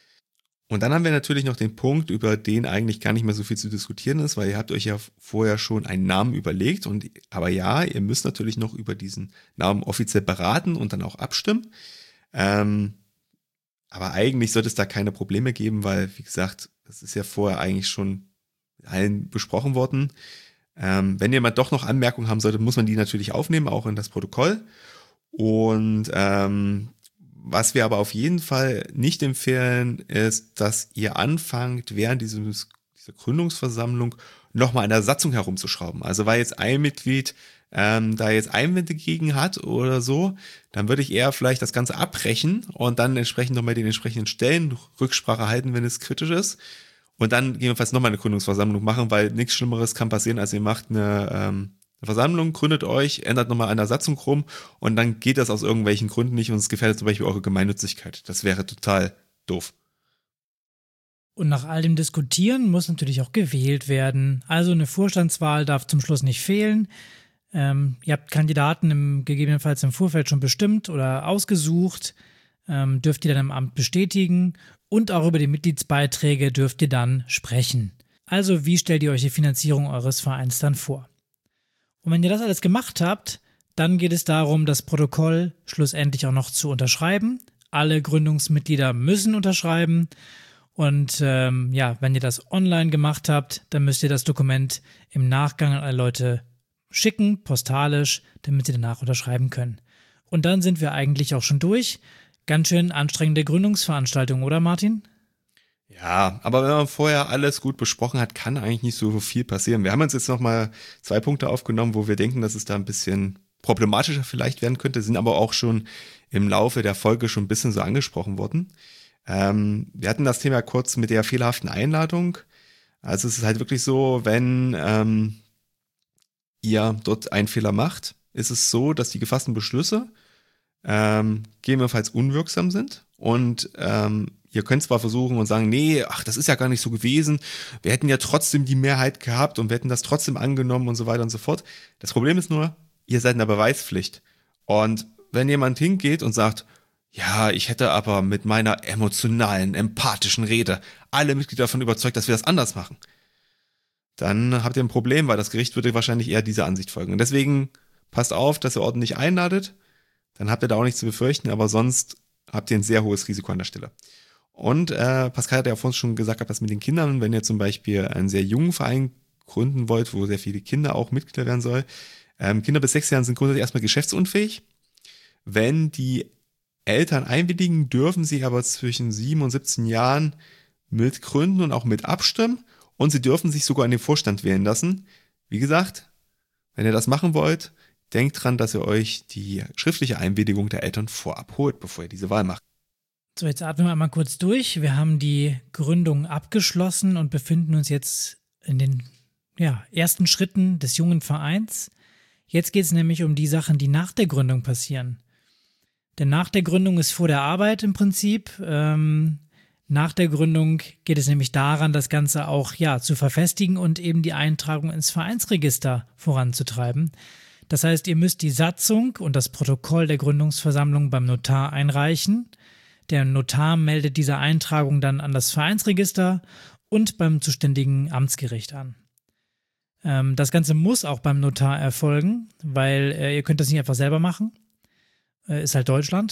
Und dann haben wir natürlich noch den Punkt, über den eigentlich gar nicht mehr so viel zu diskutieren ist, weil ihr habt euch ja vorher schon einen Namen überlegt. Und aber ja, ihr müsst natürlich noch über diesen Namen offiziell beraten und dann auch abstimmen. Ähm, aber eigentlich sollte es da keine Probleme geben, weil, wie gesagt, das ist ja vorher eigentlich schon allen besprochen worden. Ähm, wenn jemand doch noch Anmerkungen haben sollte, muss man die natürlich aufnehmen, auch in das Protokoll. Und ähm, was wir aber auf jeden Fall nicht empfehlen, ist, dass ihr anfangt, während dieses, dieser Gründungsversammlung nochmal an der Satzung herumzuschrauben. Also weil jetzt ein Mitglied ähm, da jetzt Einwände gegen hat oder so, dann würde ich eher vielleicht das Ganze abbrechen und dann entsprechend nochmal den entsprechenden Stellen Rücksprache halten, wenn es kritisch ist. Und dann gegebenenfalls nochmal eine Gründungsversammlung machen, weil nichts Schlimmeres kann passieren, als ihr macht eine ähm, Versammlung, gründet euch, ändert nochmal an der Satzung rum und dann geht das aus irgendwelchen Gründen nicht und es gefährdet zum Beispiel eure Gemeinnützigkeit. Das wäre total doof. Und nach all dem Diskutieren muss natürlich auch gewählt werden. Also eine Vorstandswahl darf zum Schluss nicht fehlen. Ähm, ihr habt Kandidaten im, gegebenenfalls im Vorfeld schon bestimmt oder ausgesucht, ähm, dürft ihr dann im Amt bestätigen und auch über die Mitgliedsbeiträge dürft ihr dann sprechen. Also wie stellt ihr euch die Finanzierung eures Vereins dann vor? Und wenn ihr das alles gemacht habt, dann geht es darum, das Protokoll schlussendlich auch noch zu unterschreiben. Alle Gründungsmitglieder müssen unterschreiben Und ähm, ja, wenn ihr das online gemacht habt, dann müsst ihr das Dokument im Nachgang an alle Leute schicken, postalisch, damit sie danach unterschreiben können. Und dann sind wir eigentlich auch schon durch. Ganz schön anstrengende Gründungsveranstaltung, oder Martin? Ja, aber wenn man vorher alles gut besprochen hat, kann eigentlich nicht so viel passieren. Wir haben uns jetzt nochmal zwei Punkte aufgenommen, wo wir denken, dass es da ein bisschen problematischer vielleicht werden könnte, sind aber auch schon im Laufe der Folge schon ein bisschen so angesprochen worden. Ähm, wir hatten das Thema kurz mit der fehlerhaften Einladung. Also es ist halt wirklich so, wenn ähm, ihr dort einen Fehler macht, ist es so, dass die gefassten Beschlüsse ähm, gegebenenfalls unwirksam sind und ähm, ihr könnt zwar versuchen und sagen, nee, ach, das ist ja gar nicht so gewesen, wir hätten ja trotzdem die Mehrheit gehabt und wir hätten das trotzdem angenommen und so weiter und so fort. Das Problem ist nur, ihr seid in der Beweispflicht. Und wenn jemand hingeht und sagt, ja, ich hätte aber mit meiner emotionalen, empathischen Rede alle Mitglieder davon überzeugt, dass wir das anders machen, dann habt ihr ein Problem, weil das Gericht würde wahrscheinlich eher dieser Ansicht folgen. Und deswegen passt auf, dass ihr ordentlich einladet, dann habt ihr da auch nichts zu befürchten, aber sonst habt ihr ein sehr hohes Risiko an der Stelle. Und äh, Pascal hat ja vorhin schon gesagt, dass mit den Kindern, wenn ihr zum Beispiel einen sehr jungen Verein gründen wollt, wo sehr viele Kinder auch Mitglieder werden soll, ähm, Kinder bis sechs Jahren sind grundsätzlich erstmal geschäftsunfähig. Wenn die Eltern einwilligen, dürfen sie aber zwischen sieben und siebzehn Jahren mitgründen und auch mit abstimmen und sie dürfen sich sogar in den Vorstand wählen lassen. Wie gesagt, wenn ihr das machen wollt, denkt dran, dass ihr euch die schriftliche Einwilligung der Eltern vorab holt, bevor ihr diese Wahl macht. So, jetzt atmen wir einmal kurz durch. Wir haben die Gründung abgeschlossen und befinden uns jetzt in den ja, ersten Schritten des jungen Vereins. Jetzt geht es nämlich um die Sachen, die nach der Gründung passieren. Denn nach der Gründung ist vor der Arbeit im Prinzip. Ähm, nach der Gründung geht es nämlich daran, das Ganze auch ja, zu verfestigen und eben die Eintragung ins Vereinsregister voranzutreiben. Das heißt, ihr müsst die Satzung und das Protokoll der Gründungsversammlung beim Notar einreichen. Der Notar meldet diese Eintragung dann an das Vereinsregister und beim zuständigen Amtsgericht an. Ähm, das Ganze muss auch beim Notar erfolgen, weil äh, ihr könnt das nicht einfach selber machen. Äh, ist halt Deutschland.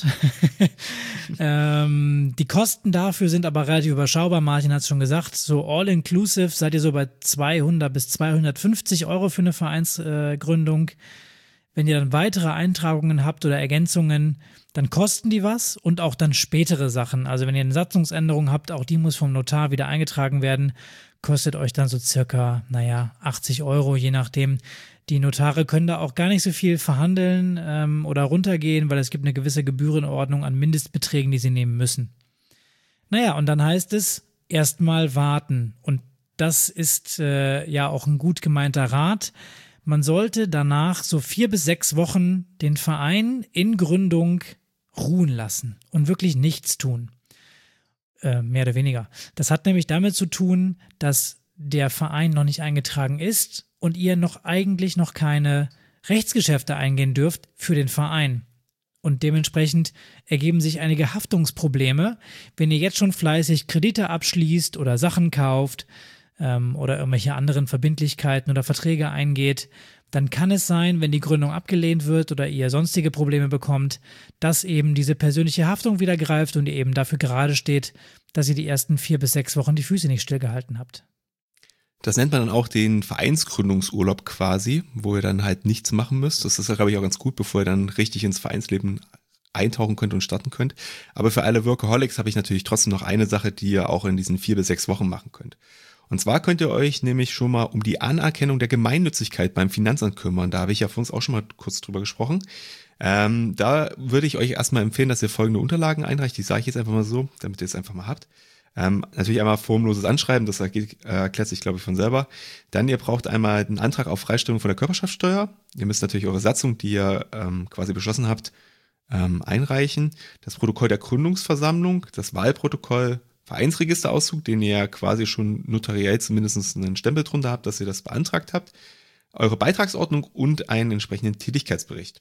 ähm, die Kosten dafür sind aber relativ überschaubar. Martin hat es schon gesagt, so all-inclusive seid ihr so bei zweihundert bis zweihundertfünfzig Euro für eine Vereinsgründung. Äh, Wenn ihr dann weitere Eintragungen habt oder Ergänzungen, dann kosten die was und auch dann spätere Sachen. Also wenn ihr eine Satzungsänderung habt, auch die muss vom Notar wieder eingetragen werden, kostet euch dann so circa, naja, achtzig Euro, je nachdem. Die Notare können da auch gar nicht so viel verhandeln ähm, oder runtergehen, weil es gibt eine gewisse Gebührenordnung an Mindestbeträgen, die sie nehmen müssen. Naja, und dann heißt es, erstmal warten. Und das ist äh, ja auch ein gut gemeinter Rat. Man sollte danach so vier bis sechs Wochen den Verein in Gründung ruhen lassen und wirklich nichts tun. Äh, mehr oder weniger. Das hat nämlich damit zu tun, dass der Verein noch nicht eingetragen ist und ihr noch eigentlich noch keine Rechtsgeschäfte eingehen dürft für den Verein. Und dementsprechend ergeben sich einige Haftungsprobleme, wenn ihr jetzt schon fleißig Kredite abschließt oder Sachen kauft, oder irgendwelche anderen Verbindlichkeiten oder Verträge eingeht, dann kann es sein, wenn die Gründung abgelehnt wird oder ihr sonstige Probleme bekommt, dass eben diese persönliche Haftung wieder greift und ihr eben dafür gerade steht, dass ihr die ersten vier bis sechs Wochen die Füße nicht stillgehalten habt. Das nennt man dann auch den Vereinsgründungsurlaub quasi, wo ihr dann halt nichts machen müsst. Das ist, glaube ich, auch ganz gut, bevor ihr dann richtig ins Vereinsleben eintauchen könnt und starten könnt. Aber für alle Workaholics habe ich natürlich trotzdem noch eine Sache, die ihr auch in diesen vier bis sechs Wochen machen könnt. Und zwar könnt ihr euch nämlich schon mal um die Anerkennung der Gemeinnützigkeit beim Finanzamt kümmern. Da habe ich ja vor uns auch schon mal kurz drüber gesprochen. Ähm, da würde ich euch erstmal empfehlen, dass ihr folgende Unterlagen einreicht. Die sage ich jetzt einfach mal so, damit ihr es einfach mal habt. Ähm, natürlich einmal formloses Anschreiben, das erklärt, äh, erklärt sich, glaube ich, von selber. Dann ihr braucht einmal einen Antrag auf Freistellung von der Körperschaftssteuer. Ihr müsst natürlich eure Satzung, die ihr ähm, quasi beschlossen habt, ähm, einreichen. Das Protokoll der Gründungsversammlung, das Wahlprotokoll, Vereinsregisterauszug, den ihr ja quasi schon notariell zumindest einen Stempel drunter habt, dass ihr das beantragt habt, eure Beitragsordnung und einen entsprechenden Tätigkeitsbericht.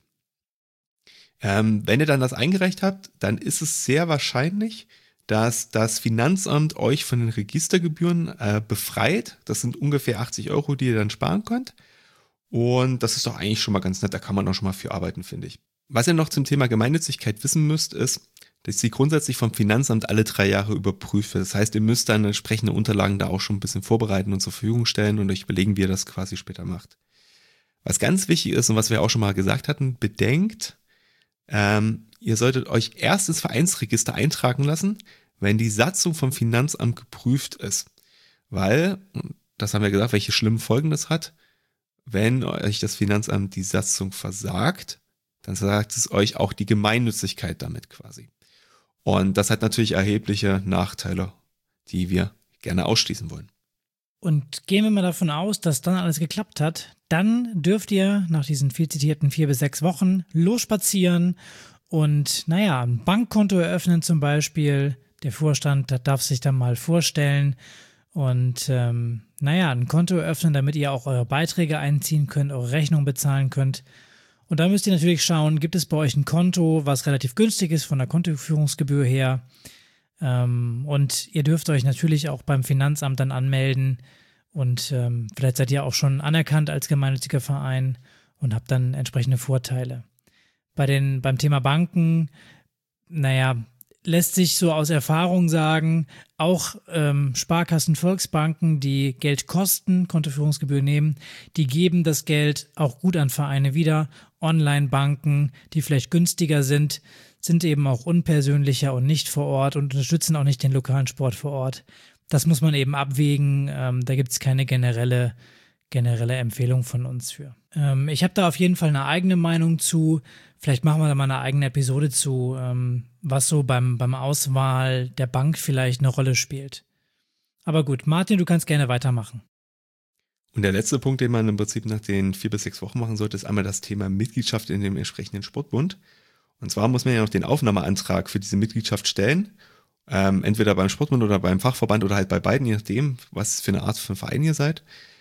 Ähm, wenn ihr dann das eingereicht habt, dann ist es sehr wahrscheinlich, dass das Finanzamt euch von den Registergebühren äh, befreit. Das sind ungefähr achtzig Euro, die ihr dann sparen könnt. Und das ist doch eigentlich schon mal ganz nett, da kann man auch schon mal für arbeiten, finde ich. Was ihr noch zum Thema Gemeinnützigkeit wissen müsst, ist, dass sie grundsätzlich vom Finanzamt alle drei Jahre überprüft wird. Das heißt, ihr müsst dann entsprechende Unterlagen da auch schon ein bisschen vorbereiten und zur Verfügung stellen und euch überlegen, wie ihr das quasi später macht. Was ganz wichtig ist und was wir auch schon mal gesagt hatten, bedenkt, ähm, ihr solltet euch erst ins Vereinsregister eintragen lassen, wenn die Satzung vom Finanzamt geprüft ist. Weil, das haben wir gesagt, welche schlimmen Folgen das hat, wenn euch das Finanzamt die Satzung versagt, dann sagt es euch auch die Gemeinnützigkeit damit quasi. Und das hat natürlich erhebliche Nachteile, die wir gerne ausschließen wollen. Und gehen wir mal davon aus, dass dann alles geklappt hat, dann dürft ihr nach diesen viel zitierten vier bis sechs Wochen losspazieren und, naja, ein Bankkonto eröffnen zum Beispiel. Der Vorstand darf sich dann mal vorstellen und, ähm, naja, ein Konto eröffnen, damit ihr auch eure Beiträge einziehen könnt, eure Rechnung bezahlen könnt. Und da müsst ihr natürlich schauen, gibt es bei euch ein Konto, was relativ günstig ist von der Kontoführungsgebühr her. Ähm, und ihr dürft euch natürlich auch beim Finanzamt dann anmelden. Und ähm, vielleicht seid ihr auch schon anerkannt als gemeinnütziger Verein und habt dann entsprechende Vorteile. Bei den, beim Thema Banken, naja, lässt sich so aus Erfahrung sagen, auch ähm, Sparkassen, Volksbanken, die Geld kosten, Kontoführungsgebühr nehmen, die geben das Geld auch gut an Vereine wieder. Online-Banken, die vielleicht günstiger sind, sind eben auch unpersönlicher und nicht vor Ort und unterstützen auch nicht den lokalen Sport vor Ort. Das muss man eben abwägen. Ähm, da gibt es keine generelle, generelle Empfehlung von uns für. Ähm, ich habe da auf jeden Fall eine eigene Meinung zu. Vielleicht machen wir da mal eine eigene Episode zu, ähm, was so beim, beim Auswahl der Bank vielleicht eine Rolle spielt. Aber gut, Martin, du kannst gerne weitermachen. Und der letzte Punkt, den man im Prinzip nach den vier bis sechs Wochen machen sollte, ist einmal das Thema Mitgliedschaft in dem entsprechenden Sportbund. Und zwar muss man ja noch den Aufnahmeantrag für diese Mitgliedschaft stellen. Ähm, entweder beim Sportbund oder beim Fachverband oder halt bei beiden, je nachdem, was für eine Art von Verein ihr seid.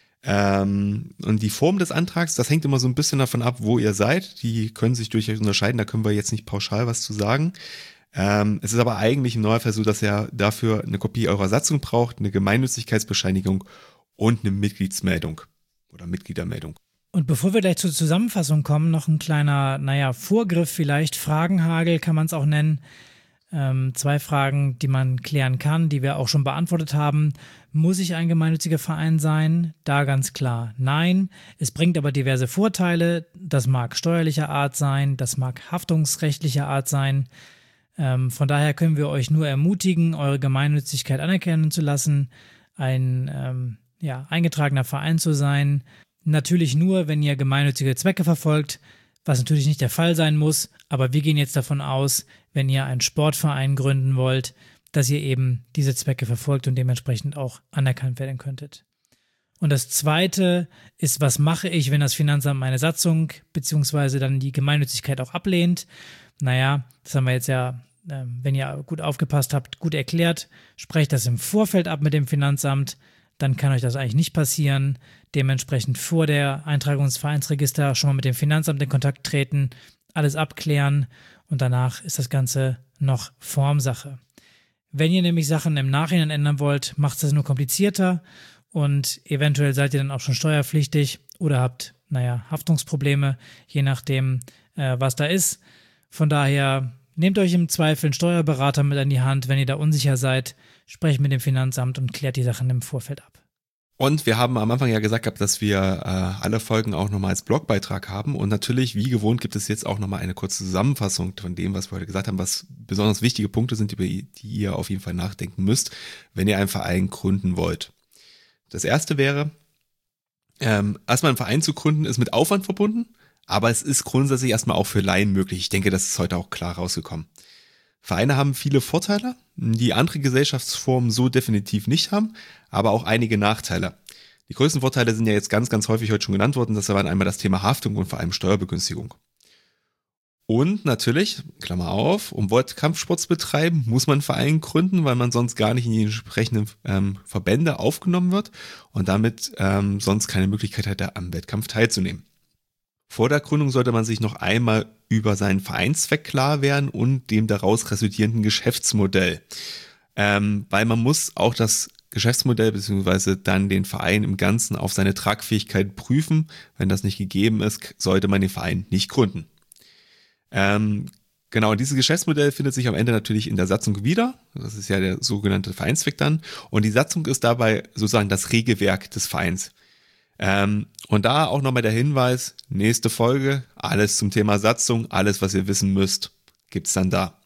Ähm, und die Form des Antrags, das hängt immer so ein bisschen davon ab, wo ihr seid. Die können sich durchaus unterscheiden, da können wir jetzt nicht pauschal was zu sagen. Ähm, es ist aber eigentlich im Normalfall so, dass ihr dafür eine Kopie eurer Satzung braucht, eine Gemeinnützigkeitsbescheinigung und eine Mitgliedsmeldung oder Mitgliedermeldung. Und bevor wir gleich zur Zusammenfassung kommen, noch ein kleiner, naja, Vorgriff vielleicht, Fragenhagel kann man es auch nennen. Ähm, zwei Fragen, die man klären kann, die wir auch schon beantwortet haben. Muss ich ein gemeinnütziger Verein sein? Da ganz klar nein. Es bringt aber diverse Vorteile. Das mag steuerlicher Art sein, das mag haftungsrechtlicher Art sein. Ähm, von daher können wir euch nur ermutigen, eure Gemeinnützigkeit anerkennen zu lassen, ein ähm, ja, eingetragener Verein zu sein. Natürlich nur, wenn ihr gemeinnützige Zwecke verfolgt, was natürlich nicht der Fall sein muss, aber wir gehen jetzt davon aus, wenn ihr einen Sportverein gründen wollt, dass ihr eben diese Zwecke verfolgt und dementsprechend auch anerkannt werden könntet. Und das Zweite ist, was mache ich, wenn das Finanzamt meine Satzung bzw. dann die Gemeinnützigkeit auch ablehnt? Naja, das haben wir jetzt ja, äh, wenn ihr gut aufgepasst habt, gut erklärt. Sprecht das im Vorfeld ab mit dem Finanzamt, dann kann euch das eigentlich nicht passieren. Dementsprechend vor der Eintragung ins Vereinsregister schon mal mit dem Finanzamt in Kontakt treten, alles abklären und danach ist das Ganze noch Formsache. Wenn ihr nämlich Sachen im Nachhinein ändern wollt, macht es das nur komplizierter und eventuell seid ihr dann auch schon steuerpflichtig oder habt, naja, Haftungsprobleme, je nachdem, äh, was da ist. Von daher nehmt euch im Zweifel einen Steuerberater mit an die Hand, wenn ihr da unsicher seid, sprecht mit dem Finanzamt und klärt die Sachen im Vorfeld ab. Und wir haben am Anfang ja gesagt gehabt, dass wir äh, alle Folgen auch nochmal als Blogbeitrag haben. Und natürlich, wie gewohnt, gibt es jetzt auch nochmal eine kurze Zusammenfassung von dem, was wir heute gesagt haben, was besonders wichtige Punkte sind, über die ihr auf jeden Fall nachdenken müsst, wenn ihr einen Verein gründen wollt. Das erste wäre, ähm, erstmal einen Verein zu gründen, ist mit Aufwand verbunden, aber es ist grundsätzlich erstmal auch für Laien möglich. Ich denke, das ist heute auch klar rausgekommen. Vereine haben viele Vorteile, die andere Gesellschaftsformen so definitiv nicht haben, aber auch einige Nachteile. Die größten Vorteile sind ja jetzt ganz, ganz häufig heute schon genannt worden. Das waren einmal das Thema Haftung und vor allem Steuerbegünstigung. Und natürlich, Klammer auf, um Wettkampfsport zu betreiben, muss man einen Verein gründen, weil man sonst gar nicht in die entsprechenden ähm, Verbände aufgenommen wird und damit ähm, sonst keine Möglichkeit hätte, am Wettkampf teilzunehmen. Vor der Gründung sollte man sich noch einmal über seinen Vereinszweck klar werden und dem daraus resultierenden Geschäftsmodell. Ähm, weil man muss auch das Geschäftsmodell bzw. dann den Verein im Ganzen auf seine Tragfähigkeit prüfen. Wenn das nicht gegeben ist, sollte man den Verein nicht gründen. Ähm, genau, dieses Geschäftsmodell findet sich am Ende natürlich in der Satzung wieder. Das ist ja der sogenannte Vereinszweck dann. Und die Satzung ist dabei sozusagen das Regelwerk des Vereins. Ähm, und da auch nochmal der Hinweis, nächste Folge, alles zum Thema Satzung, alles, was ihr wissen müsst, gibt's dann da.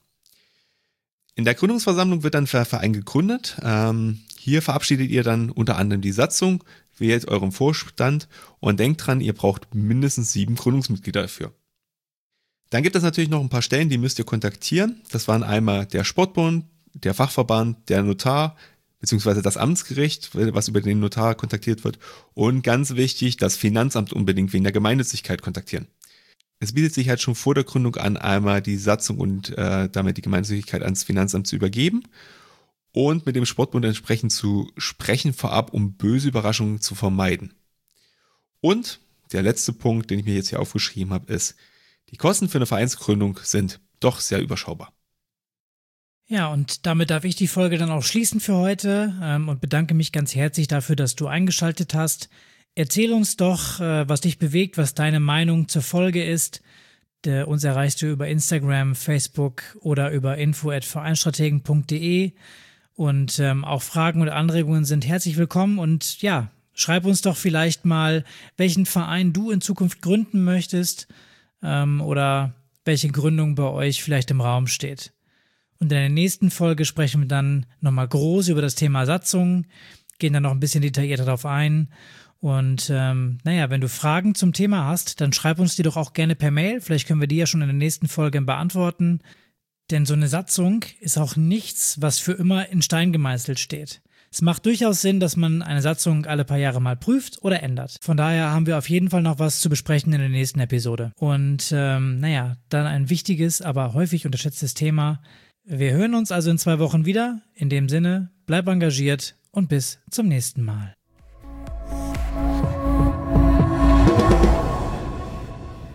In der Gründungsversammlung wird dann der Verein gegründet. Ähm, hier verabschiedet ihr dann unter anderem die Satzung, wählt euren Vorstand und denkt dran, ihr braucht mindestens sieben Gründungsmitglieder dafür. Dann gibt es natürlich noch ein paar Stellen, die müsst ihr kontaktieren. Das waren einmal der Sportbund, der Fachverband, der Notar, beziehungsweise das Amtsgericht, was über den Notar kontaktiert wird. Und ganz wichtig, das Finanzamt unbedingt wegen der Gemeinnützigkeit kontaktieren. Es bietet sich halt schon vor der Gründung an, einmal die Satzung und äh, damit die Gemeinnützigkeit ans Finanzamt zu übergeben und mit dem Sportbund entsprechend zu sprechen vorab, um böse Überraschungen zu vermeiden. Und der letzte Punkt, den ich mir jetzt hier aufgeschrieben habe, ist, die Kosten für eine Vereinsgründung sind doch sehr überschaubar. Ja, und damit darf ich die Folge dann auch schließen für heute ähm, und bedanke mich ganz herzlich dafür, dass du eingeschaltet hast. Erzähl uns doch, äh, was dich bewegt, was deine Meinung zur Folge ist. Der, uns erreichst du über Instagram, Facebook oder über info at vereinstrategen punkt de und ähm, auch Fragen und Anregungen sind herzlich willkommen und ja, schreib uns doch vielleicht mal, welchen Verein du in Zukunft gründen möchtest ähm, oder welche Gründung bei euch vielleicht im Raum steht. Und in der nächsten Folge sprechen wir dann nochmal groß über das Thema Satzung, gehen dann noch ein bisschen detaillierter darauf ein. Und ähm, naja, wenn du Fragen zum Thema hast, dann schreib uns die doch auch gerne per Mail. Vielleicht können wir die ja schon in der nächsten Folge beantworten. Denn so eine Satzung ist auch nichts, was für immer in Stein gemeißelt steht. Es macht durchaus Sinn, dass man eine Satzung alle paar Jahre mal prüft oder ändert. Von daher haben wir auf jeden Fall noch was zu besprechen in der nächsten Episode. Und ähm, naja, dann ein wichtiges, aber häufig unterschätztes Thema. Wir hören uns also in zwei Wochen wieder. In dem Sinne, bleib engagiert und bis zum nächsten Mal.